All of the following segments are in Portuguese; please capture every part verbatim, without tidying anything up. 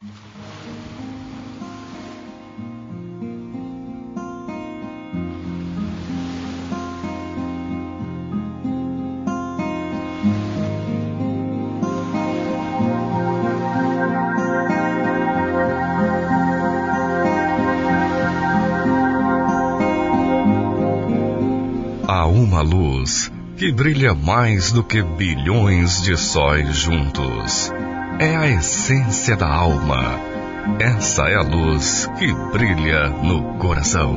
Uma luz que brilha mais do que bilhões de sóis juntos. É a essência da alma. Essa é a luz que brilha no coração.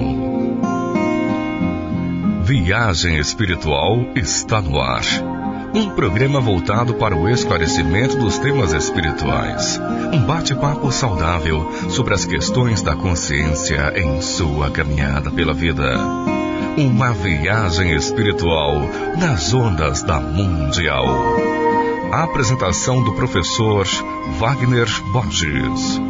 Viagem Espiritual está no ar. Um programa voltado para o esclarecimento dos temas espirituais. Um bate-papo saudável sobre as questões da consciência em sua caminhada pela vida. Uma viagem espiritual nas ondas da Mundial. A apresentação do professor Wagner Borges.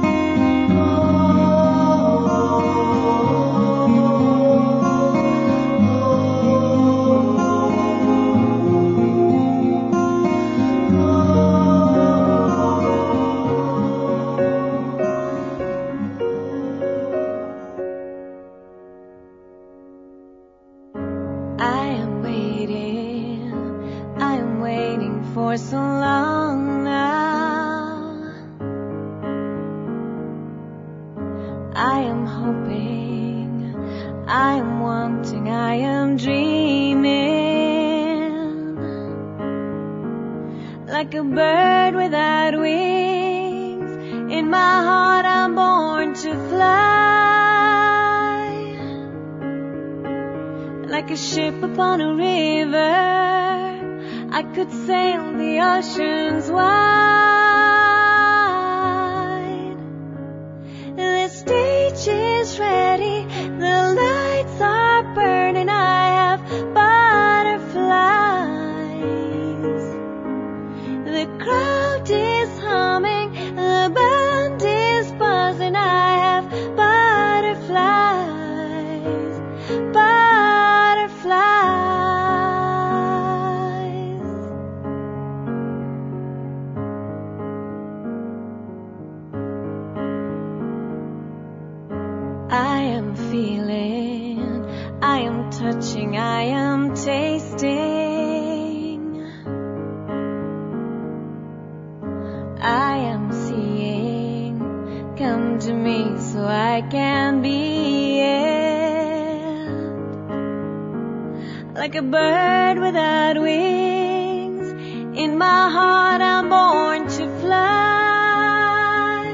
Like a bird without wings, in my heart I'm born to fly.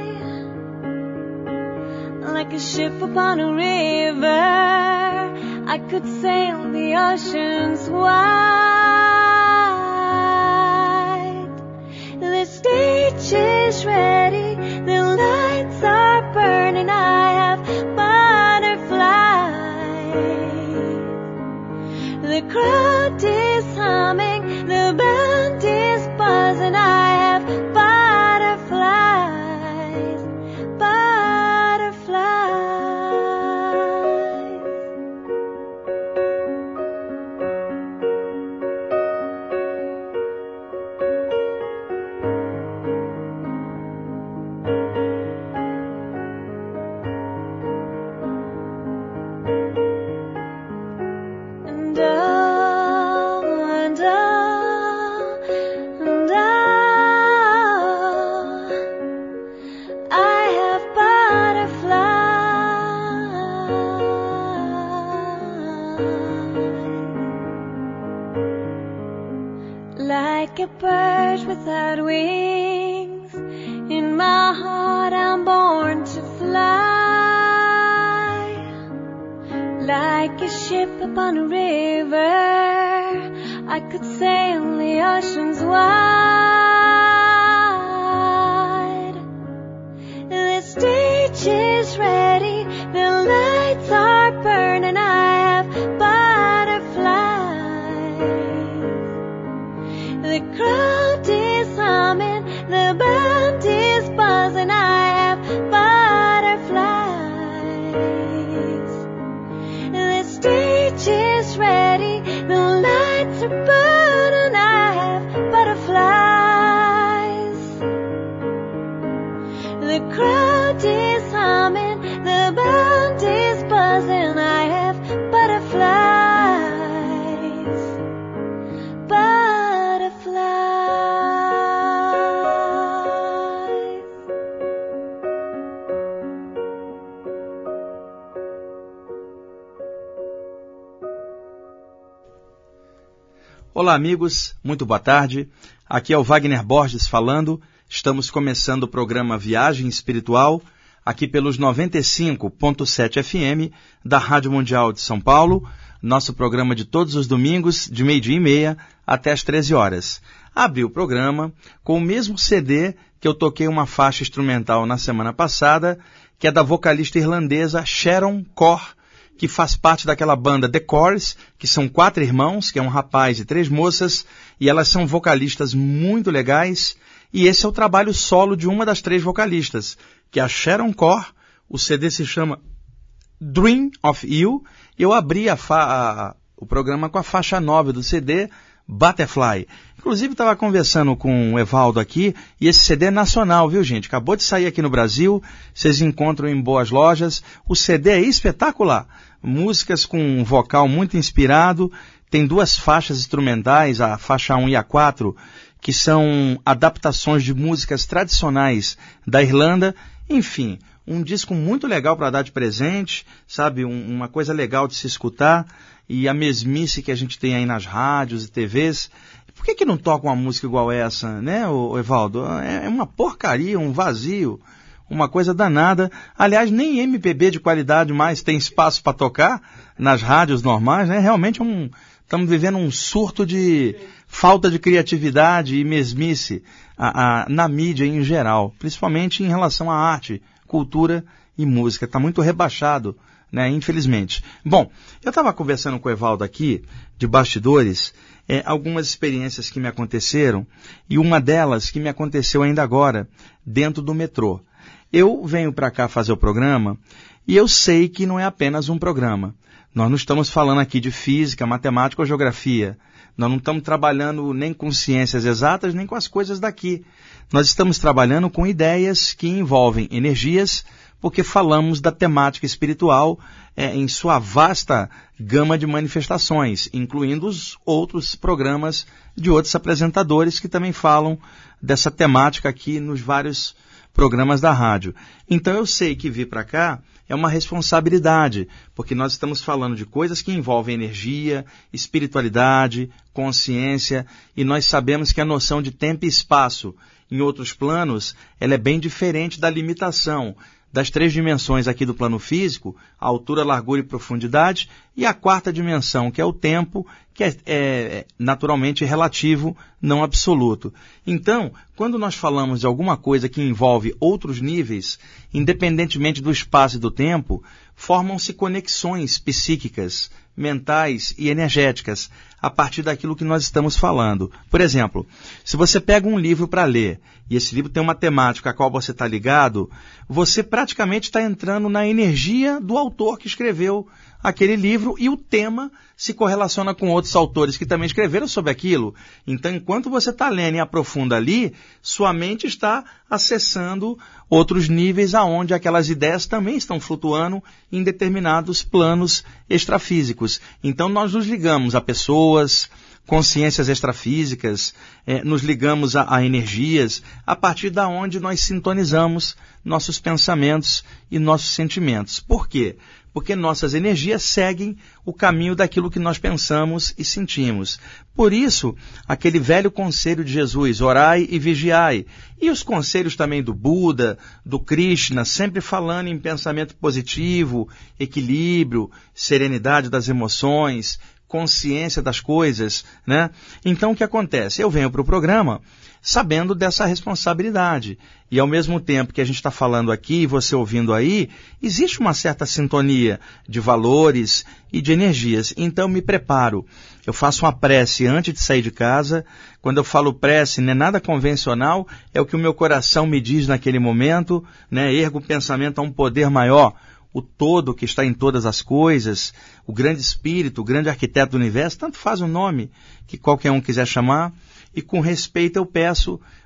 Like a ship upon a river, I could sail the oceans wide. The stage is ready, the lights are burning, I have butterflies. The crowd is humming, the band is buzzing, I have butterflies, butterflies. And oh, and oh, and oh, I have butterflies. Like a bird without wings, in my heart I'm born to fly. Like a ship upon a river, I could sail the oceans wide. The stage is ready, the lights are burning, I have butterflies. The crowd is humming, the band is buzzing, I have butterflies. The stage is ready, the lights are burning, I have butterflies. The crowd is humming, the band is buzzing, I have butterflies, butterflies. Olá, amigos, muito boa tarde. Aqui é o Wagner Borges falando. Estamos começando o programa Viagem Espiritual, aqui pelos noventa e cinco ponto sete F M da Rádio Mundial de São Paulo, nosso programa de todos os domingos, de meio-dia e meia até as treze horas. Abri o programa com o mesmo C D que eu toquei uma faixa instrumental na semana passada, que é da vocalista irlandesa Sharon Corr, que faz parte daquela banda The Corrs, que são quatro irmãos, que é um rapaz e três moças, e elas são vocalistas muito legais. E esse é o trabalho solo de uma das três vocalistas, que é a Sharon Corr. O C D se chama Dream of You. Eu abri a fa- a, o programa com a faixa nove do C D, Butterfly. Inclusive, estava conversando com o Evaldo aqui, e esse C D é nacional, viu, gente? Acabou de sair aqui no Brasil, vocês encontram em boas lojas. O C D é espetacular. Músicas com um vocal muito inspirado. Tem duas faixas instrumentais, a faixa um e a quatro, que são adaptações de músicas tradicionais da Irlanda. Enfim, um disco muito legal para dar de presente, sabe? Um, uma coisa legal de se escutar. E a mesmice que a gente tem aí nas rádios e T Vs. Por que que não toca uma música igual essa, né, o Evaldo? É uma porcaria, um vazio, uma coisa danada. Aliás, nem M P B de qualidade mais tem espaço para tocar nas rádios normais, né? Realmente um, estamos vivendo um surto de falta de criatividade e mesmice a, a, na mídia em geral, principalmente em relação à arte, cultura e música. Está muito rebaixado, né, infelizmente. Bom, eu estava conversando com o Evaldo aqui, de bastidores, é, algumas experiências que me aconteceram, e uma delas que me aconteceu ainda agora, dentro do metrô. Eu venho para cá fazer o programa, e eu sei que não é apenas um programa. Nós não estamos falando aqui de física, matemática ou geografia. Nós não estamos trabalhando nem com ciências exatas, nem com as coisas daqui. Nós estamos trabalhando com ideias que envolvem energias, porque falamos da temática espiritual é, em sua vasta gama de manifestações, incluindo os outros programas de outros apresentadores que também falam dessa temática aqui nos vários programas da rádio. Então eu sei que vir para cá é uma responsabilidade, porque nós estamos falando de coisas que envolvem energia, espiritualidade, consciência, e nós sabemos que a noção de tempo e espaço em outros planos, ela é bem diferente da limitação das três dimensões aqui do plano físico, a altura, largura e profundidade, e a quarta dimensão, que é o tempo, que é, é naturalmente relativo, não absoluto. Então, quando nós falamos de alguma coisa que envolve outros níveis, independentemente do espaço e do tempo, formam-se conexões psíquicas, mentais e energéticas a partir daquilo que nós estamos falando. Por exemplo, se você pega um livro para ler, e esse livro tem uma temática a qual você está ligado, você praticamente está entrando na energia do autor que escreveu aquele livro, e o tema se correlaciona com outros autores que também escreveram sobre aquilo. Então, enquanto você está lendo e aprofunda ali, sua mente está acessando outros níveis aonde aquelas ideias também estão flutuando em determinados planos extrafísicos. Então, nós nos ligamos a pessoas, consciências extrafísicas, eh, nos ligamos a, a energias, a partir da onde nós sintonizamos nossos pensamentos e nossos sentimentos. Por quê? Porque nossas energias seguem o caminho daquilo que nós pensamos e sentimos. Por isso, aquele velho conselho de Jesus, orai e vigiai, e os conselhos também do Buda, do Krishna, sempre falando em pensamento positivo, equilíbrio, serenidade das emoções, consciência das coisas, né? Então, o que acontece? Eu venho para o programa sabendo dessa responsabilidade. E ao mesmo tempo que a gente está falando aqui, você ouvindo aí, existe uma certa sintonia de valores e de energias. Então, me preparo. Eu faço uma prece antes de sair de casa. Quando eu falo prece, não é nada convencional, é o que o meu coração me diz naquele momento, né? Ergo o pensamento a um poder maior, o todo que está em todas as coisas, o grande espírito, o grande arquiteto do universo, tanto faz o nome que qualquer um quiser chamar, e com respeito eu peço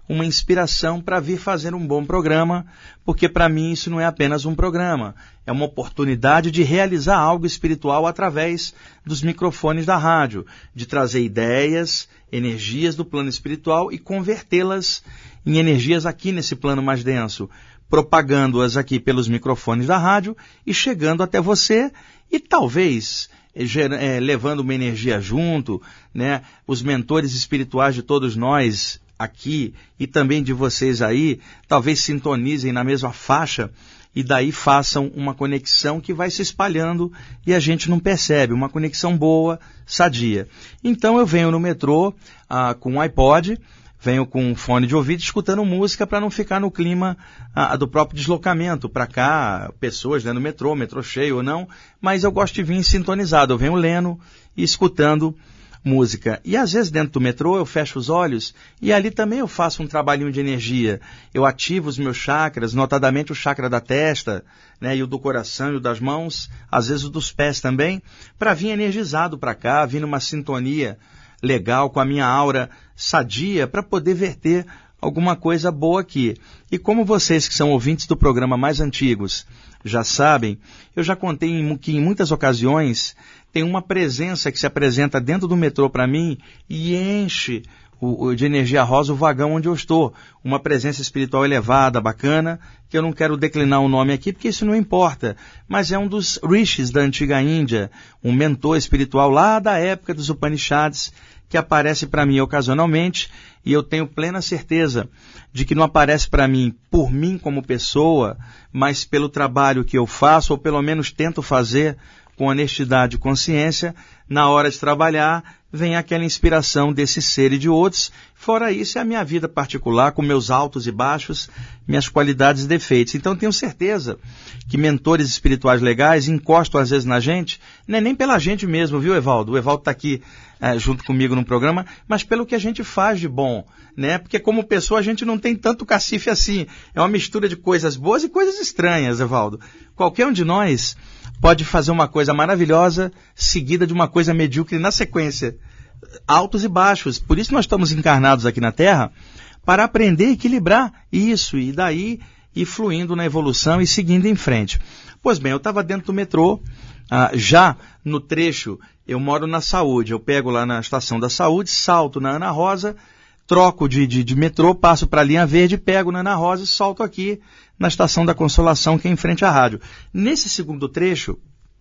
uma inspiração para vir fazer um bom programa, porque para mim isso não é apenas um programa, é uma oportunidade de realizar algo espiritual através dos microfones da rádio, de trazer ideias, energias do plano espiritual e convertê-las em energias aqui nesse plano mais denso, propagando-as aqui pelos microfones da rádio e chegando até você e talvez é, levando uma energia junto, né? Os mentores espirituais de todos nós aqui e também de vocês aí, talvez sintonizem na mesma faixa e daí façam uma conexão que vai se espalhando e a gente não percebe, uma conexão boa, sadia. Então eu venho no metrô ah, com um iPod, venho com um fone de ouvido escutando música para não ficar no clima ah, do próprio deslocamento para cá, pessoas né, no metrô, metrô cheio ou não, mas eu gosto de vir sintonizado, eu venho lendo e escutando música. E às vezes dentro do metrô eu fecho os olhos e ali também eu faço um trabalhinho de energia. Eu ativo os meus chakras, notadamente o chakra da testa, né, e o do coração e o das mãos, às vezes o dos pés também, para vir energizado para cá, vir numa sintonia legal com a minha aura sadia para poder verter alguma coisa boa aqui. E como vocês que são ouvintes do programa mais antigos já sabem, eu já contei em, que em muitas ocasiões tem uma presença que se apresenta dentro do metrô para mim e enche o, o, de energia rosa o vagão onde eu estou. Uma presença espiritual elevada, bacana, que eu não quero declinar o nome aqui porque isso não importa, mas é um dos rishis da antiga Índia, um mentor espiritual lá da época dos Upanishads, que aparece para mim ocasionalmente e eu tenho plena certeza de que não aparece para mim por mim como pessoa, mas pelo trabalho que eu faço, ou pelo menos tento fazer com honestidade e consciência, na hora de trabalhar, vem aquela inspiração desse ser e de outros. Fora isso, é a minha vida particular, com meus altos e baixos, minhas qualidades e defeitos. Então, tenho certeza que mentores espirituais legais encostam às vezes na gente, não é nem pela gente mesmo, viu, Evaldo? O Evaldo está aqui é, junto comigo no programa, mas pelo que a gente faz de bom, né? Porque como pessoa a gente não tem tanto cacife assim. É uma mistura de coisas boas e coisas estranhas, Evaldo. Qualquer um de nós pode fazer uma coisa maravilhosa seguida de uma coisa medíocre na sequência. Altos e baixos. Por isso nós estamos encarnados aqui na Terra para aprender a equilibrar isso e daí ir fluindo na evolução e seguindo em frente. Pois bem, eu estava dentro do metrô, ah, já no trecho, eu moro na Saúde, eu pego lá na estação da Saúde, salto na Ana Rosa, troco de, de, de metrô, passo para a linha verde, pego na Ana Rosa e solto aqui na estação da Consolação, que é em frente à rádio. Nesse segundo trecho,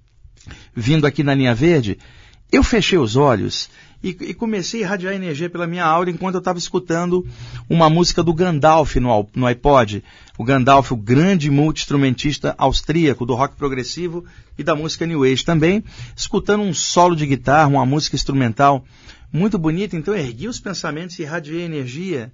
vindo aqui na linha verde, eu fechei os olhos e, e comecei a irradiar energia pela minha aura enquanto eu estava escutando uma música do Gandalf no, no iPod. O Gandalf, o grande multi-instrumentista austríaco do rock progressivo e da música New Age também, escutando um solo de guitarra, uma música instrumental muito bonita. Então eu ergui os pensamentos e irradiei energia.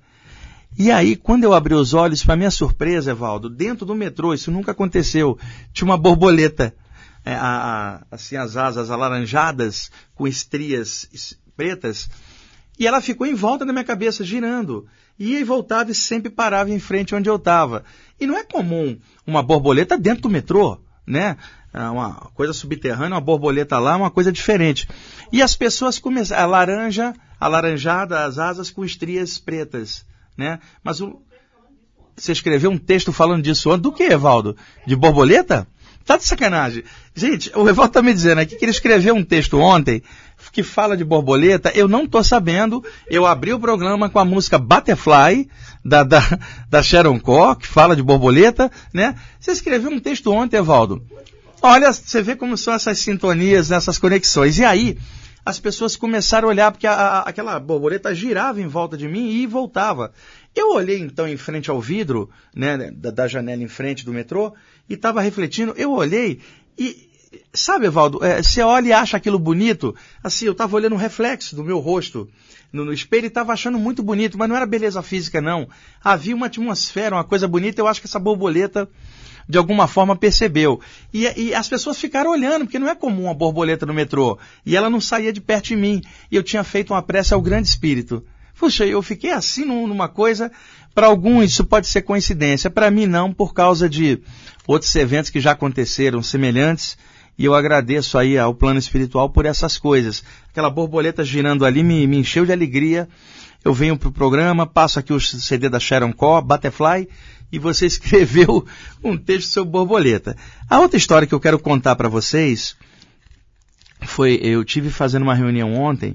E aí, quando eu abri os olhos, para minha surpresa, Evaldo, dentro do metrô, isso nunca aconteceu, tinha uma borboleta. É, a, a, assim, as asas alaranjadas com estrias pretas, e ela ficou em volta da minha cabeça, girando, ia e voltava e sempre parava em frente onde eu estava. E não é comum uma borboleta dentro do metrô, né? Uma coisa subterrânea, uma borboleta lá, uma coisa diferente. E as pessoas começaram, a laranja, alaranjada, as asas com estrias pretas, né? Mas o... você escreveu um texto falando disso ontem, do que, Evaldo? De borboleta? Tá de sacanagem. Gente, o Evaldo está me dizendo aqui que ele escreveu um texto ontem que fala de borboleta. Eu não estou sabendo. Eu abri o programa com a música Butterfly, da, da, da Sharon Corr, que fala de borboleta, né? Você escreveu um texto ontem, Evaldo. Olha, você vê como são essas sintonias, essas conexões. E aí, as pessoas começaram a olhar, porque a, a, aquela borboleta girava em volta de mim e voltava. Eu olhei então em frente ao vidro, né, da, da janela em frente do metrô, e estava refletindo. Eu olhei e, sabe, Evaldo, é, você olha e acha aquilo bonito. Assim, eu estava olhando um reflexo do meu rosto no, no espelho e estava achando muito bonito, mas não era beleza física, não. Havia uma atmosfera, uma coisa bonita. Eu acho que essa borboleta, de alguma forma, percebeu. E, e as pessoas ficaram olhando, porque não é comum uma borboleta no metrô. E ela não saía de perto de mim. E eu tinha feito uma prece ao Grande Espírito. Puxa, eu fiquei assim numa coisa. Para alguns isso pode ser coincidência, para mim não, por causa de outros eventos que já aconteceram semelhantes, e eu agradeço aí ao plano espiritual por essas coisas. Aquela borboleta girando ali me, me encheu de alegria, eu venho para o programa, passo aqui o C D da Sharon Corr, Butterfly, e você escreveu um texto sobre borboleta. A outra história que eu quero contar para vocês foi, eu tive fazendo uma reunião ontem,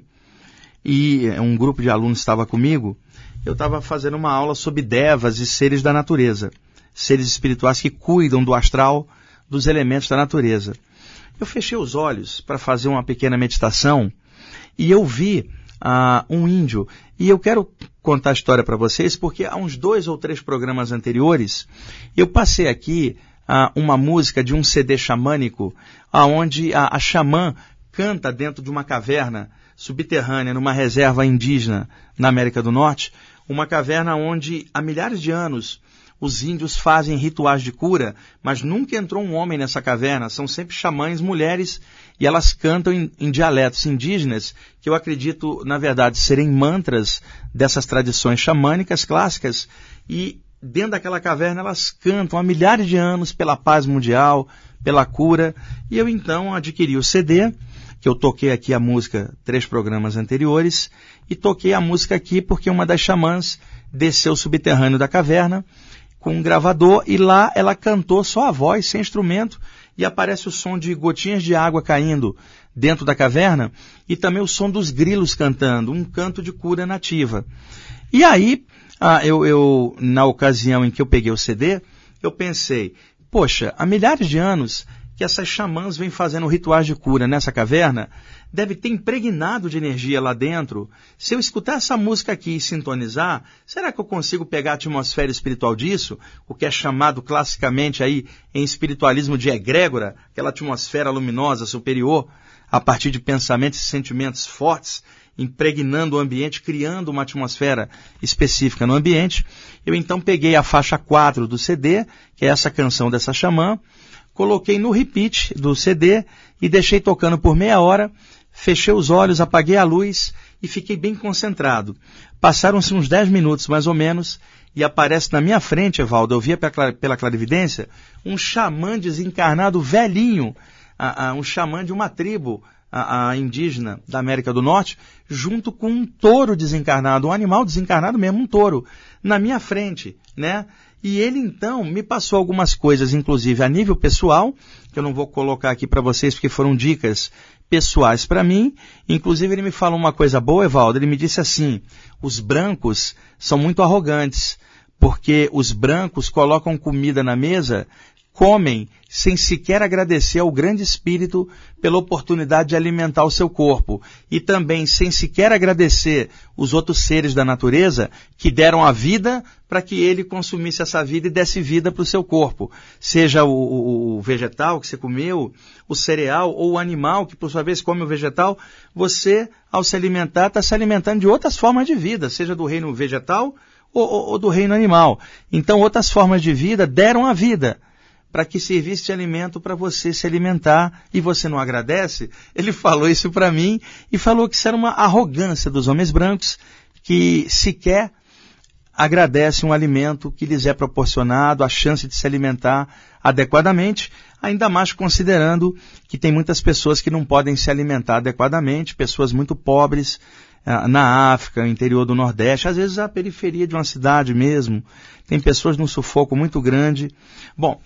e um grupo de alunos estava comigo, eu estava fazendo uma aula sobre devas e seres da natureza, seres espirituais que cuidam do astral, dos elementos da natureza. Eu fechei os olhos para fazer uma pequena meditação e eu vi uh, um índio. E eu quero contar a história para vocês porque há uns dois ou três programas anteriores eu passei aqui uh, uma música de um C D xamânico onde a, a xamã canta dentro de uma caverna subterrânea, numa reserva indígena na América do Norte, uma caverna onde há milhares de anos os índios fazem rituais de cura, mas nunca entrou um homem nessa caverna, são sempre xamãs mulheres e elas cantam em, em dialetos indígenas, que eu acredito, na verdade, serem mantras dessas tradições xamânicas clássicas, e dentro daquela caverna elas cantam há milhares de anos pela paz mundial, pela cura, e eu então adquiri o C D, que eu toquei aqui a música três programas anteriores, e toquei a música aqui porque uma das xamãs desceu subterrâneo da caverna com um gravador e lá ela cantou só a voz, sem instrumento, e aparece o som de gotinhas de água caindo dentro da caverna e também o som dos grilos cantando, um canto de cura nativa. E aí, ah, eu, eu, na ocasião em que eu peguei o C D, eu pensei, poxa, há milhares de anos que essas xamãs vêm fazendo rituais de cura nessa caverna, deve ter impregnado de energia lá dentro. Se eu escutar essa música aqui e sintonizar, será que eu consigo pegar a atmosfera espiritual disso? O que é chamado classicamente aí em espiritualismo de egrégora, aquela atmosfera luminosa superior, a partir de pensamentos e sentimentos fortes, impregnando o ambiente, criando uma atmosfera específica no ambiente. Eu então peguei a faixa quatro do C D, que é essa canção dessa xamã, coloquei no repeat do C D e deixei tocando por meia hora, fechei os olhos, apaguei a luz e fiquei bem concentrado. Passaram-se uns dez minutos mais ou menos e aparece na minha frente, Evaldo, eu via pela clarividência, um xamã desencarnado velhinho, a, a, um xamã de uma tribo a, a indígena da América do Norte, junto com um touro desencarnado, um animal desencarnado mesmo, um touro, na minha frente, né? E ele, então, me passou algumas coisas, inclusive a nível pessoal, que eu não vou colocar aqui para vocês, porque foram dicas pessoais para mim. Inclusive, ele me falou uma coisa boa, Evaldo. Ele me disse assim, os brancos são muito arrogantes, porque os brancos colocam comida na mesa, comem sem sequer agradecer ao grande espírito pela oportunidade de alimentar o seu corpo e também sem sequer agradecer os outros seres da natureza que deram a vida para que ele consumisse essa vida e desse vida para o seu corpo, seja o, o, o vegetal que você comeu, o cereal ou o animal que por sua vez come o vegetal, você ao se alimentar está se alimentando de outras formas de vida, seja do reino vegetal ou, ou, ou do reino animal. Então outras formas de vida deram a vida para que servisse de alimento para você se alimentar e você não agradece. Ele falou isso para mim e falou que isso era uma arrogância dos homens brancos que sequer agradecem um alimento que lhes é proporcionado, a chance de se alimentar adequadamente, ainda mais considerando que tem muitas pessoas que não podem se alimentar adequadamente, pessoas muito pobres na África, no interior do Nordeste, às vezes a periferia de uma cidade mesmo, tem pessoas num sufoco muito grande. Bom,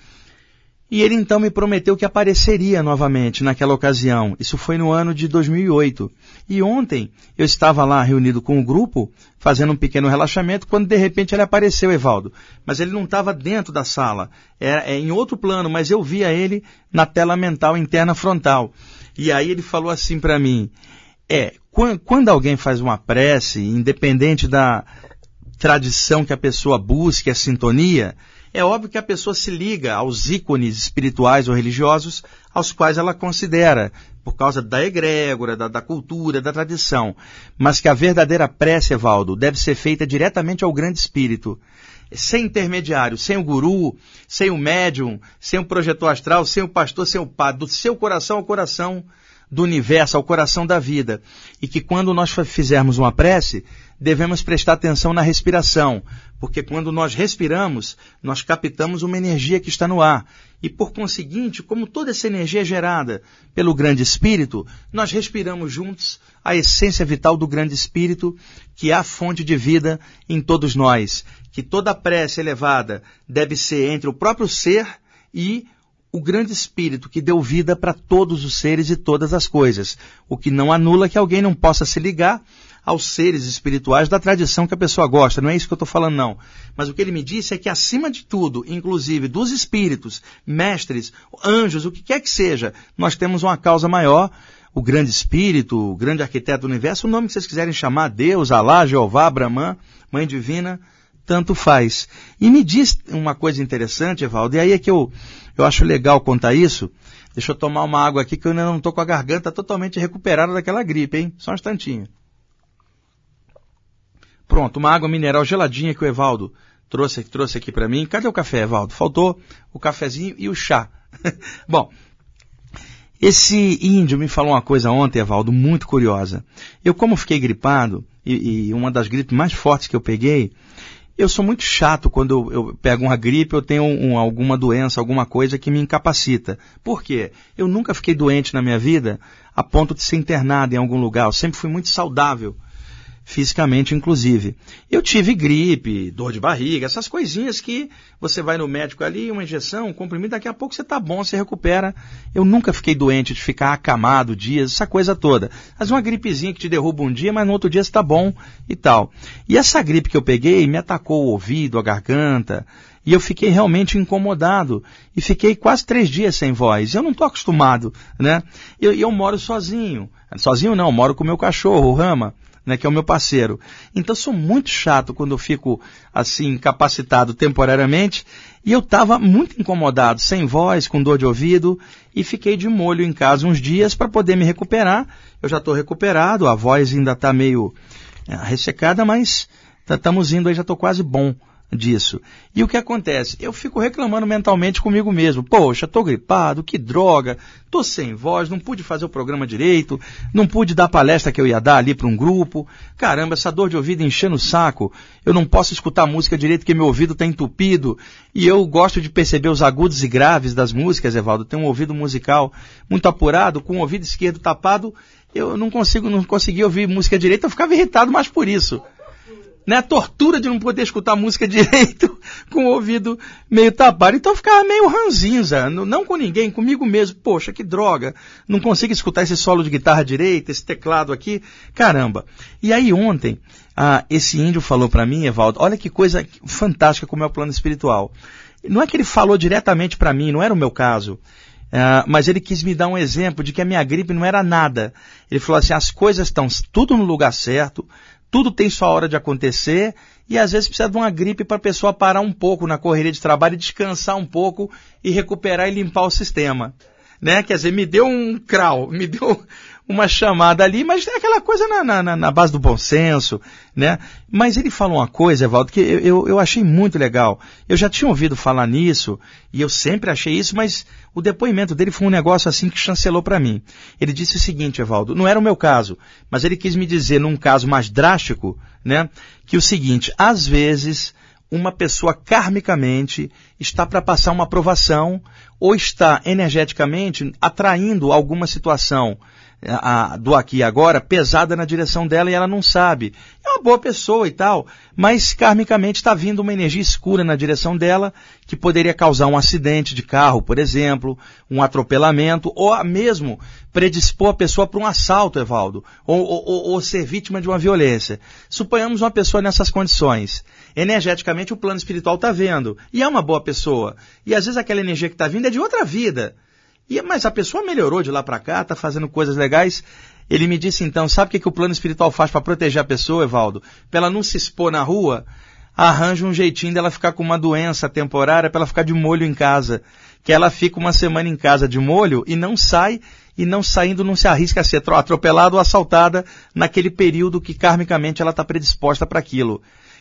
e ele então me prometeu que apareceria novamente naquela ocasião. Isso foi no ano de dois mil e oito. E ontem eu estava lá reunido com o grupo, fazendo um pequeno relaxamento, quando de repente ele apareceu, Evaldo. Mas ele não estava dentro da sala, é, é em outro plano, mas eu via ele na tela mental interna frontal. E aí ele falou assim para mim, é, quando, quando alguém faz uma prece, independente da tradição que a pessoa busque, a sintonia, é óbvio que a pessoa se liga aos ícones espirituais ou religiosos aos quais ela considera, por causa da egrégora, da, da cultura, da tradição. Mas que a verdadeira prece, Evaldo, deve ser feita diretamente ao grande espírito, sem intermediário, sem o guru, sem o médium, sem o projetor astral, sem o pastor, sem o padre, do seu coração ao coração do universo, ao coração da vida. E que quando nós fizermos uma prece, devemos prestar atenção na respiração, porque quando nós respiramos, nós captamos uma energia que está no ar. E por conseguinte, como toda essa energia é gerada pelo grande espírito, nós respiramos juntos a essência vital do grande espírito, que é a fonte de vida em todos nós. Que toda prece elevada deve ser entre o próprio ser e o grande espírito que deu vida para todos os seres e todas as coisas. O que não anula que alguém não possa se ligar aos seres espirituais da tradição que a pessoa gosta. Não é isso que eu estou falando, não. Mas o que ele me disse é que, acima de tudo, inclusive dos espíritos, mestres, anjos, o que quer que seja, nós temos uma causa maior, o grande espírito, o grande arquiteto do universo, o nome que vocês quiserem chamar, Deus, Alá, Jeová, Brahman, Mãe Divina, tanto faz. E me diz uma coisa interessante, Evaldo, e aí é que eu, eu acho legal contar isso. Deixa eu tomar uma água aqui que eu ainda não estou com a garganta totalmente recuperada daquela gripe, hein? Só um instantinho. Pronto, uma água mineral geladinha que o Evaldo trouxe, trouxe aqui para mim. Cadê o café, Evaldo? Faltou o cafezinho e o chá. Bom, esse índio me falou uma coisa ontem, Evaldo, muito curiosa. Eu, como fiquei gripado, e, e uma das gripes mais fortes que eu peguei, eu sou muito chato quando eu, eu pego uma gripe, eu tenho um, alguma doença, alguma coisa que me incapacita. Por quê? Eu nunca fiquei doente na minha vida a ponto de ser internado em algum lugar. Eu sempre fui muito saudável, fisicamente inclusive. Eu tive gripe, dor de barriga, essas coisinhas que você vai no médico ali, uma injeção, um comprimido, daqui a pouco você está bom, você recupera. Eu nunca fiquei doente de ficar acamado dias, essa coisa toda. Mas uma gripezinha que te derruba um dia, mas no outro dia você está bom e tal. E essa gripe que eu peguei me atacou o ouvido, a garganta, e eu fiquei realmente incomodado. E fiquei quase três dias sem voz. Eu não estou acostumado, né? Eu, eu moro sozinho. Sozinho não, eu moro com o meu cachorro, o Rama, né, que é o meu parceiro. Então, sou muito chato quando eu fico, assim, incapacitado temporariamente, e eu estava muito incomodado, sem voz, com dor de ouvido, e fiquei de molho em casa uns dias para poder me recuperar. Eu já estou recuperado, a voz ainda está meio é, ressecada, mas estamos indo aí, já estou quase bom disso. E o que acontece? Eu fico reclamando mentalmente comigo mesmo. Poxa, estou gripado, que droga, estou sem voz, não pude fazer o programa direito, não pude dar a palestra que eu ia dar ali para um grupo. Caramba, essa dor de ouvido enchendo o saco. Eu não posso escutar a música direito porque meu ouvido está entupido. E eu gosto de perceber os agudos e graves das músicas, Evaldo. Tenho um ouvido musical muito apurado, com o ouvido esquerdo tapado. Eu não consigo, não consegui ouvir música direito, eu ficava irritado mais por isso. Né, a tortura de não poder escutar música direito com o ouvido meio tapado. Então eu ficava meio ranzinza, não com ninguém, comigo mesmo. Poxa, que droga, não consigo escutar esse solo de guitarra direita, esse teclado aqui, caramba. E aí ontem, ah, esse índio falou para mim, Evaldo, olha que coisa fantástica como é o plano espiritual. Não é que ele falou diretamente para mim, não era o meu caso, ah, mas ele quis me dar um exemplo de que a minha gripe não era nada. Ele falou assim, as coisas estão tudo no lugar certo, tudo tem sua hora de acontecer e às vezes precisa de uma gripe para a pessoa parar um pouco na correria de trabalho e descansar um pouco e recuperar e limpar o sistema. Né? Quer dizer, me deu um crau, me deu uma chamada ali, mas é aquela coisa na, na, na base do bom senso, né? Mas ele falou uma coisa, Evaldo, que eu, eu, eu achei muito legal. Eu já tinha ouvido falar nisso, e eu sempre achei isso, mas o depoimento dele foi um negócio assim que chancelou para mim. Ele disse o seguinte, Evaldo, não era o meu caso, mas ele quis me dizer, num caso mais drástico, né, que o seguinte, às vezes uma pessoa karmicamente está para passar uma provação ou está energeticamente atraindo alguma situação a, a, do aqui e agora pesada na direção dela e ela não sabe. É uma boa pessoa e tal, mas karmicamente está vindo uma energia escura na direção dela que poderia causar um acidente de carro, por exemplo, um atropelamento ou mesmo predispor a pessoa para um assalto, Evaldo, ou, ou, ou ser vítima de uma violência. Suponhamos uma pessoa nessas condições. Energeticamente o plano espiritual está vendo, e é uma boa pessoa. E às vezes aquela energia que está vindo é de outra vida. E, mas a pessoa melhorou de lá para cá, está fazendo coisas legais. Ele me disse então, sabe o que, que o plano espiritual faz para proteger a pessoa, Evaldo? Para ela não se expor na rua, arranja um jeitinho dela ficar com uma doença temporária, para ela ficar de molho em casa. Que ela fica uma semana em casa de molho e não sai, e não saindo não se arrisca a ser atropelada ou assaltada naquele período que karmicamente ela está predisposta para aquilo.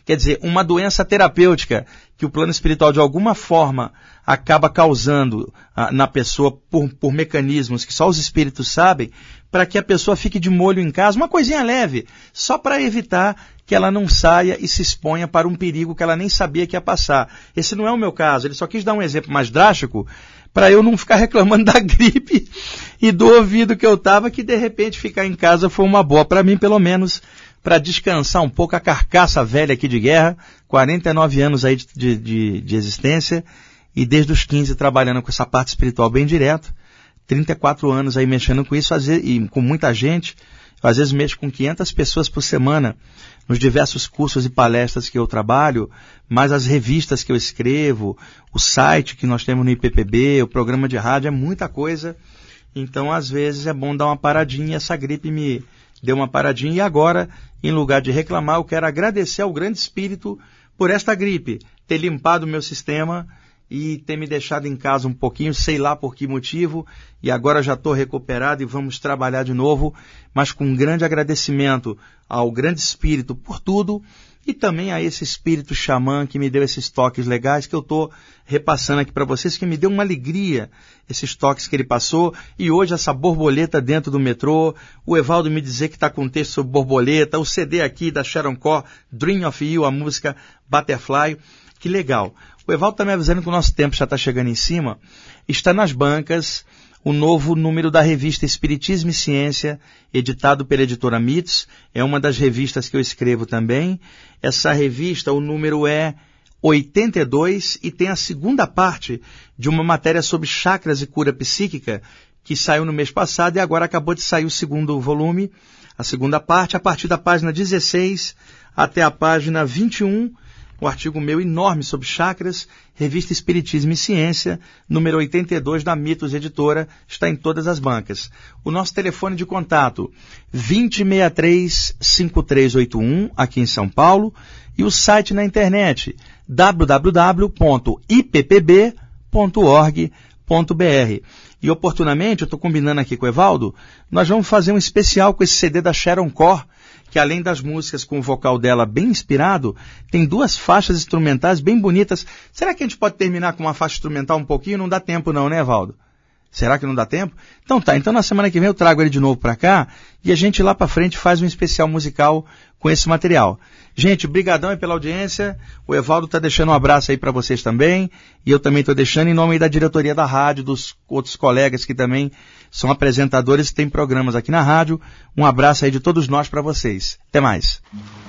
Quer dizer, uma doença terapêutica que o plano espiritual de alguma forma acaba causando ah, na pessoa por, por mecanismos que só os espíritos sabem, para que a pessoa fique de molho em casa, uma coisinha leve, só para evitar que ela não saia e se exponha para um perigo que ela nem sabia que ia passar. Esse não é o meu caso, ele só quis dar um exemplo mais drástico para eu não ficar reclamando da gripe e do ouvido que eu estava, que de repente ficar em casa foi uma boa, para mim pelo menos, para descansar um pouco a carcaça velha aqui de guerra, quarenta e nove anos aí de, de, de existência, e desde os quinze trabalhando com essa parte espiritual bem direto, trinta e quatro anos aí mexendo com isso, às vezes, e com muita gente, às vezes mexo com quinhentas pessoas por semana, nos diversos cursos e palestras que eu trabalho, mais as revistas que eu escrevo, o site que nós temos no I P P B, o programa de rádio, é muita coisa. Então, às vezes, é bom dar uma paradinha, essa gripe me deu uma paradinha, e agora, em lugar de reclamar, eu quero agradecer ao grande espírito por esta gripe, ter limpado o meu sistema e ter me deixado em casa um pouquinho, sei lá por que motivo, e agora já estou recuperado e vamos trabalhar de novo, mas com um grande agradecimento ao grande espírito por tudo, e também a esse espírito xamã que me deu esses toques legais que eu estou repassando aqui para vocês, que me deu uma alegria, esses toques que ele passou, e hoje essa borboleta dentro do metrô, o Evaldo me dizer que está com um texto sobre borboleta, o C D aqui da Sharon Corr, Dream of You, a música Butterfly, que legal. O Evaldo está me avisando que o nosso tempo já está chegando em cima. Está nas bancas o novo número da revista Espiritismo e Ciência, editado pela editora Mitos. É uma das revistas que eu escrevo também. Essa revista, o número é oitenta e dois e tem a segunda parte de uma matéria sobre chakras e cura psíquica, que saiu no mês passado e agora acabou de sair o segundo volume, a segunda parte, a partir da página dezesseis até a página vinte e um, um artigo meu enorme sobre chakras, revista Espiritismo e Ciência, número oitenta e dois da Mitos Editora, está em todas as bancas. O nosso telefone de contato, vinte, sessenta e três, cinquenta e três oitenta e um, aqui em São Paulo, e o site na internet, w w w ponto i p p b ponto org ponto b r. E oportunamente, eu estou combinando aqui com o Evaldo, nós vamos fazer um especial com esse C D da Sharon Corr, que além das músicas com o vocal dela bem inspirado, tem duas faixas instrumentais bem bonitas. Será que a gente pode terminar com uma faixa instrumental um pouquinho? Não dá tempo não, né, Evaldo? Será que não dá tempo? Então tá, então na semana que vem eu trago ele de novo para cá e a gente lá para frente faz um especial musical com esse material. Gente, brigadão aí pela audiência. O Evaldo está deixando um abraço aí para vocês também e eu também estou deixando em nome aí da diretoria da rádio, dos outros colegas que também são apresentadores e têm programas aqui na rádio. Um abraço aí de todos nós para vocês. Até mais.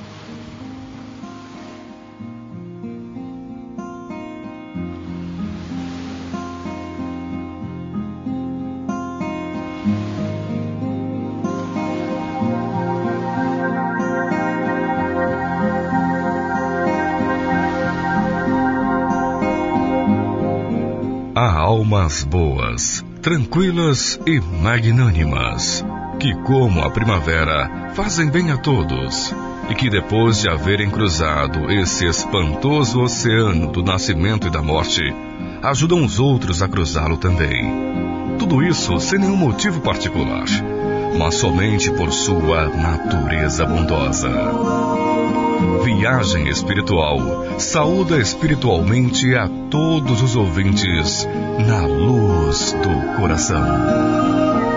Há almas boas, tranquilas e magnânimas, que como a primavera fazem bem a todos, e que depois de haverem cruzado esse espantoso oceano do nascimento e da morte, ajudam os outros a cruzá-lo também. Tudo isso sem nenhum motivo particular, mas somente por sua natureza bondosa. Viagem Espiritual saúda espiritualmente a todos os ouvintes na luz do coração.